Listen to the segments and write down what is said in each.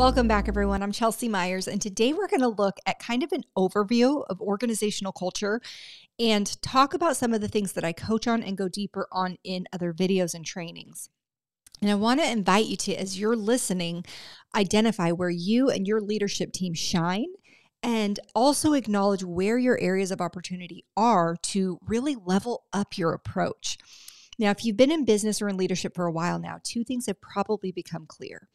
Welcome back, everyone. I'm Chelsea Myers, and today we're going to look at kind of an overview of organizational culture and talk about some of the things that I coach on and go deeper on in other videos and trainings. And I want to invite you to, as you're listening, identify where you and your leadership team shine and also acknowledge where your areas of opportunity are to really level up your approach. Now, if you've been in business or in leadership for a while now, two things have probably become clear.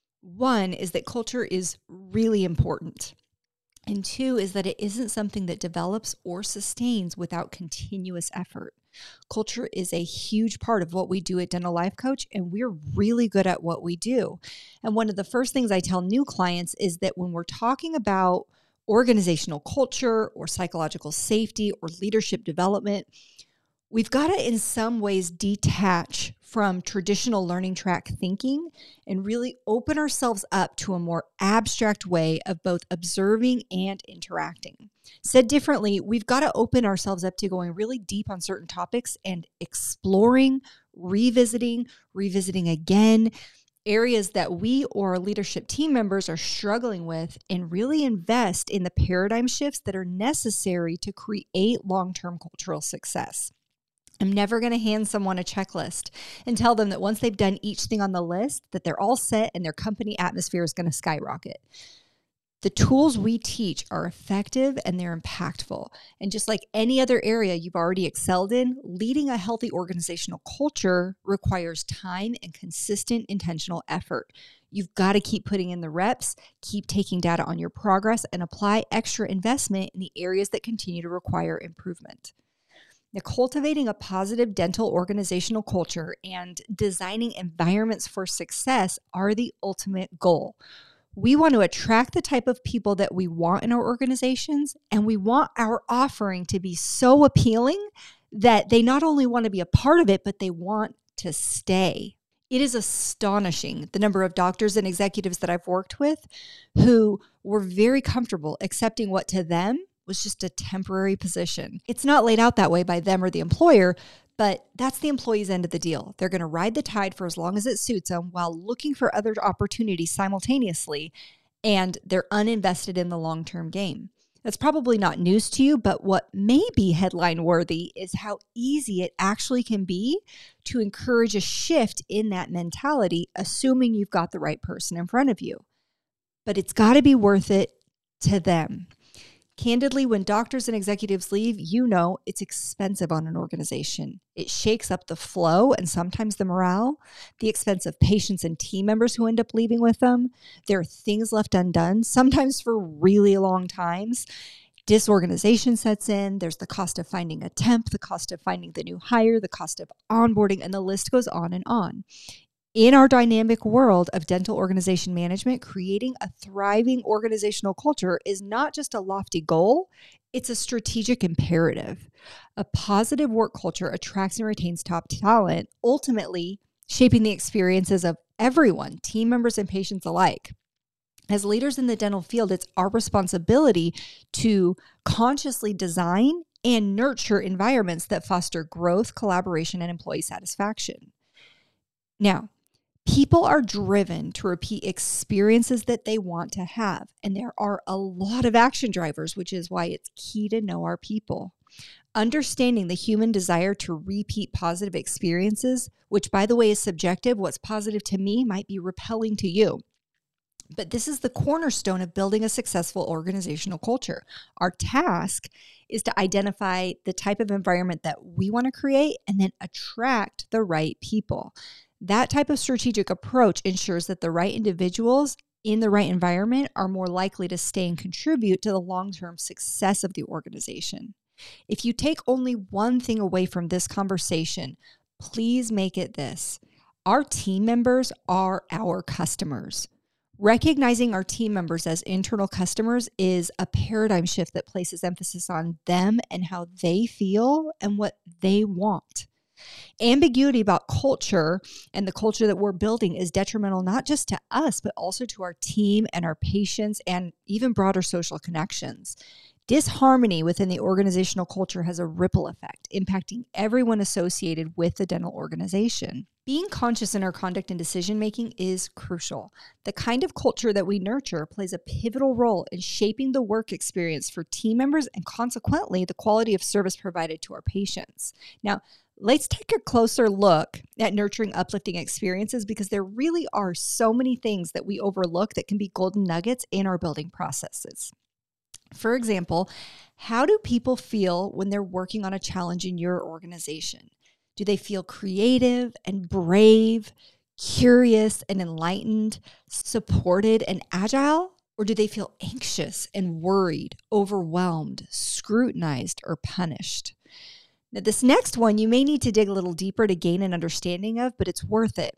One is that culture is really important. And two is that it isn't something that develops or sustains without continuous effort. Culture is a huge part of what we do at Dental Life Coach, and we're really good at what we do. And one of the first things I tell new clients is that when we're talking about organizational culture or psychological safety or leadership development, we've got to in some ways detach from traditional learning track thinking and really open ourselves up to a more abstract way of both observing and interacting. Said differently, we've got to open ourselves up to going really deep on certain topics and exploring, revisiting again, areas that we or our leadership team members are struggling with, and really invest in the paradigm shifts that are necessary to create long-term cultural success. I'm never going to hand someone a checklist and tell them that once they've done each thing on the list, that they're all set and their company atmosphere is going to skyrocket. The tools we teach are effective and they're impactful. And just like any other area you've already excelled in, leading a healthy organizational culture requires time and consistent intentional effort. You've got to keep putting in the reps, keep taking data on your progress, and apply extra investment in the areas that continue to require improvement. Now, cultivating a positive dental organizational culture and designing environments for success are the ultimate goal. We want to attract the type of people that we want in our organizations, and we want our offering to be so appealing that they not only want to be a part of it, but they want to stay. It is astonishing the number of doctors and executives that I've worked with who were very comfortable accepting what to them was just a temporary position. It's not laid out that way by them or the employer, but that's the employee's end of the deal. They're going to ride the tide for as long as it suits them while looking for other opportunities simultaneously, and they're uninvested in the long-term game. That's probably not news to you, but what may be headline worthy is how easy it actually can be to encourage a shift in that mentality, assuming you've got the right person in front of you. But it's got to be worth it to them. Candidly, when doctors and executives leave, you know it's expensive on an organization. It shakes up the flow and sometimes the morale, the expense of patients and team members who end up leaving with them. There are things left undone, sometimes for really long times. Disorganization sets in. There's the cost of finding a temp, the cost of finding the new hire, the cost of onboarding, and the list goes on and on. In our dynamic world of dental organization management, creating a thriving organizational culture is not just a lofty goal, it's a strategic imperative. A positive work culture attracts and retains top talent, ultimately shaping the experiences of everyone, team members and patients alike. As leaders in the dental field, it's our responsibility to consciously design and nurture environments that foster growth, collaboration, and employee satisfaction. Now, people are driven to repeat experiences that they want to have, and there are a lot of action drivers, which is why it's key to know our people. Understanding the human desire to repeat positive experiences, which by the way is subjective, what's positive to me might be repelling to you. But this is the cornerstone of building a successful organizational culture. Our task is to identify the type of environment that we want to create and then attract the right people. That type of strategic approach ensures that the right individuals in the right environment are more likely to stay and contribute to the long-term success of the organization. If you take only one thing away from this conversation, please make it this: our team members are our customers. Recognizing our team members as internal customers is a paradigm shift that places emphasis on them and how they feel and what they want. Ambiguity about culture and the culture that we're building is detrimental not just to us, but also to our team and our patients and even broader social connections. Disharmony within the organizational culture has a ripple effect, impacting everyone associated with the dental organization. Being conscious in our conduct and decision-making is crucial. The kind of culture that we nurture plays a pivotal role in shaping the work experience for team members and consequently the quality of service provided to our patients. Now, let's take a closer look at nurturing uplifting experiences because there really are so many things that we overlook that can be golden nuggets in our building processes. For example, how do people feel when they're working on a challenge in your organization? Do they feel creative and brave, curious and enlightened, supported and agile? Or do they feel anxious and worried, overwhelmed, scrutinized, or punished? Now, this next one you may need to dig a little deeper to gain an understanding of, but it's worth it.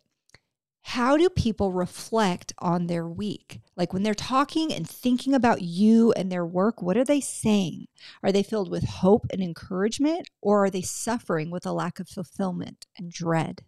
How do people reflect on their week? Like when they're talking and thinking about you and their work, what are they saying? Are they filled with hope and encouragement, or are they suffering with a lack of fulfillment and dread?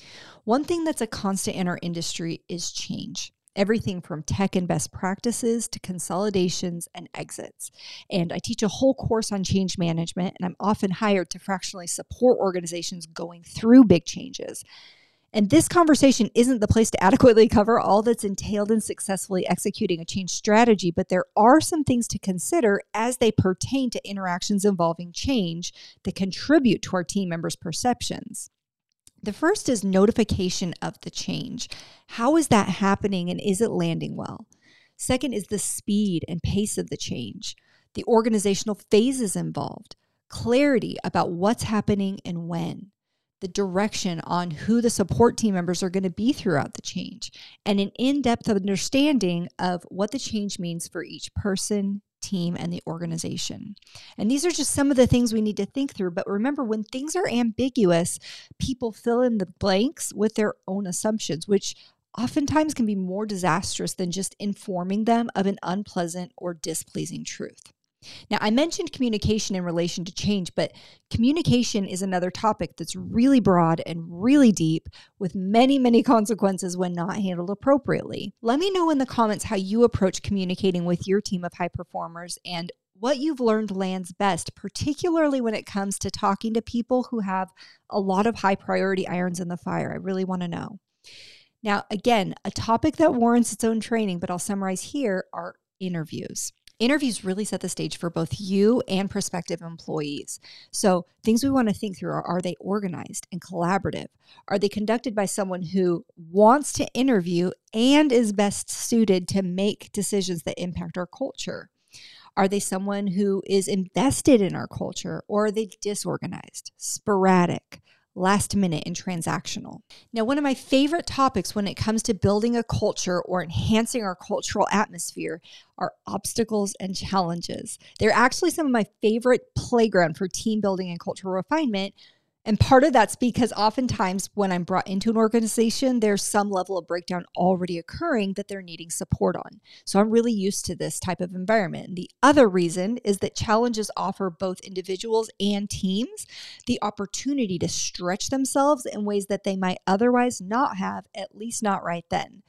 One thing that's a constant in our industry is change. Everything from tech and best practices to consolidations and exits. And I teach a whole course on change management, and I'm often hired to fractionally support organizations going through big changes. And this conversation isn't the place to adequately cover all that's entailed in successfully executing a change strategy, but there are some things to consider as they pertain to interactions involving change that contribute to our team members' perceptions. The first is notification of the change. How is that happening and is it landing well? Second is the speed and pace of the change, the organizational phases involved, clarity about what's happening and when, the direction on who the support team members are going to be throughout the change, and an in-depth understanding of what the change means for each person, team, and the organization. And these are just some of the things we need to think through. But remember, when things are ambiguous, people fill in the blanks with their own assumptions, which oftentimes can be more disastrous than just informing them of an unpleasant or displeasing truth. Now, I mentioned communication in relation to change, but communication is another topic that's really broad and really deep with many, many consequences when not handled appropriately. Let me know in the comments how you approach communicating with your team of high performers and what you've learned lands best, particularly when it comes to talking to people who have a lot of high priority irons in the fire. I really want to know. Now, again, a topic that warrants its own training, but I'll summarize here, are interviews. Interviews really set the stage for both you and prospective employees. So things we want to think through are they organized and collaborative? Are they conducted by someone who wants to interview and is best suited to make decisions that impact our culture? Are they someone who is invested in our culture, or are they disorganized, sporadic, last minute, and transactional? Now, one of my favorite topics when it comes to building a culture or enhancing our cultural atmosphere are obstacles and challenges. They're actually some of my favorite playground for team building and cultural refinement. And part of that's because oftentimes when I'm brought into an organization, there's some level of breakdown already occurring that they're needing support on. So I'm really used to this type of environment. And the other reason is that challenges offer both individuals and teams the opportunity to stretch themselves in ways that they might otherwise not have, at least not right then.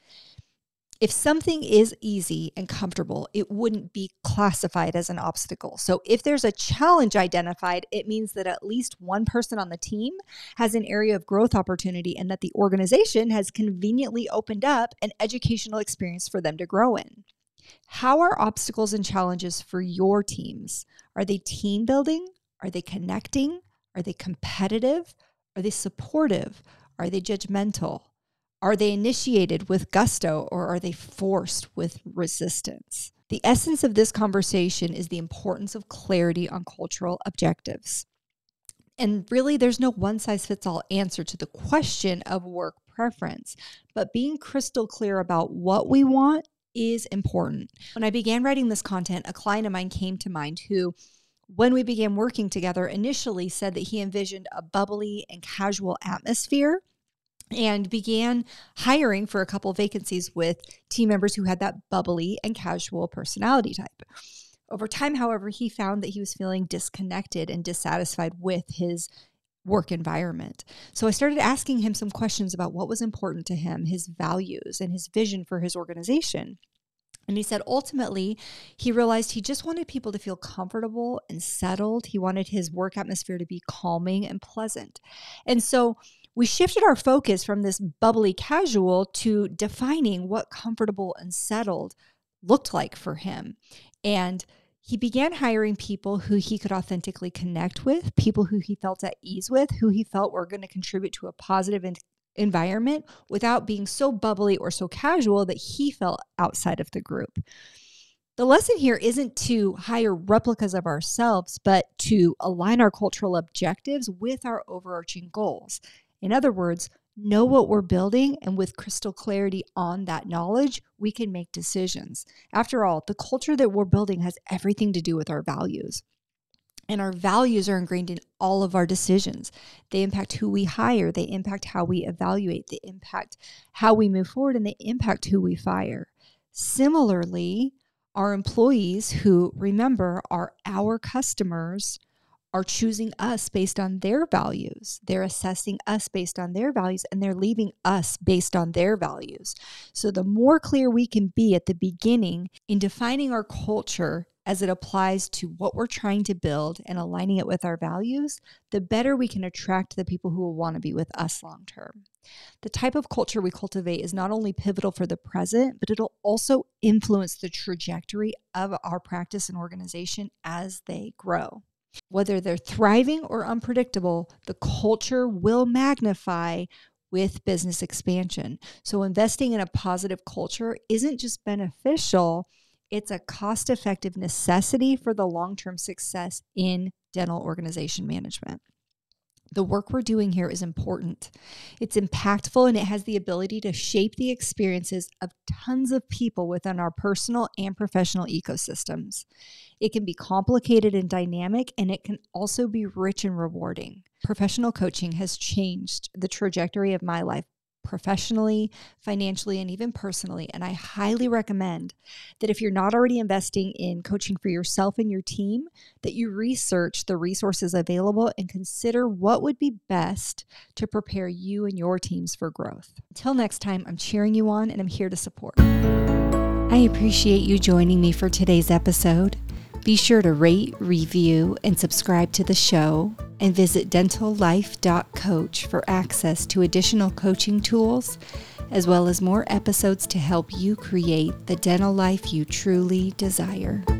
If something is easy and comfortable, it wouldn't be classified as an obstacle. So if there's a challenge identified, it means that at least one person on the team has an area of growth opportunity and that the organization has conveniently opened up an educational experience for them to grow in. How are obstacles and challenges for your teams? Are they team building? Are they connecting? Are they competitive? Are they supportive? Are they judgmental? Are they initiated with gusto, or are they forced with resistance? The essence of this conversation is the importance of clarity on cultural objectives. And really, there's no one-size-fits-all answer to the question of work preference, but being crystal clear about what we want is important. When I began writing this content, a client of mine came to mind who, when we began working together, initially said that he envisioned a bubbly and casual atmosphere and began hiring for a couple of vacancies with team members who had that bubbly and casual personality type. Over time, however, he found that he was feeling disconnected and dissatisfied with his work environment. So I started asking him some questions about what was important to him, his values, and his vision for his organization. And he said ultimately, he realized he just wanted people to feel comfortable and settled. He wanted his work atmosphere to be calming and pleasant. And so we shifted our focus from this bubbly casual to defining what comfortable and settled looked like for him. And he began hiring people who he could authentically connect with, people who he felt at ease with, who he felt were going to contribute to a positive environment without being so bubbly or so casual that he felt outside of the group. The lesson here isn't to hire replicas of ourselves, but to align our cultural objectives with our overarching goals. In other words, know what we're building, and with crystal clarity on that knowledge, we can make decisions. After all, the culture that we're building has everything to do with our values. And our values are ingrained in all of our decisions. They impact who we hire. They impact how we evaluate. They impact how we move forward, and they impact who we fire. Similarly, our employees, who, remember, are our customers, are choosing us based on their values. They're assessing us based on their values, and they're leaving us based on their values. So the more clear we can be at the beginning in defining our culture as it applies to what we're trying to build and aligning it with our values, the better we can attract the people who will want to be with us long term. The type of culture we cultivate is not only pivotal for the present, but it'll also influence the trajectory of our practice and organization as they grow. Whether they're thriving or unpredictable, the culture will magnify with business expansion. So investing in a positive culture isn't just beneficial, it's a cost-effective necessity for the long-term success in dental organization management. The work we're doing here is important. It's impactful, and it has the ability to shape the experiences of tons of people within our personal and professional ecosystems. It can be complicated and dynamic, and it can also be rich and rewarding. Professional coaching has changed the trajectory of my life professionally, financially, and even personally. And I highly recommend that if you're not already investing in coaching for yourself and your team, that you research the resources available and consider what would be best to prepare you and your teams for growth. Until next time, I'm cheering you on, and I'm here to support. I appreciate you joining me for today's episode. Be sure to rate, review, and subscribe to the show, and visit dentallife.coach for access to additional coaching tools, as well as more episodes to help you create the dental life you truly desire.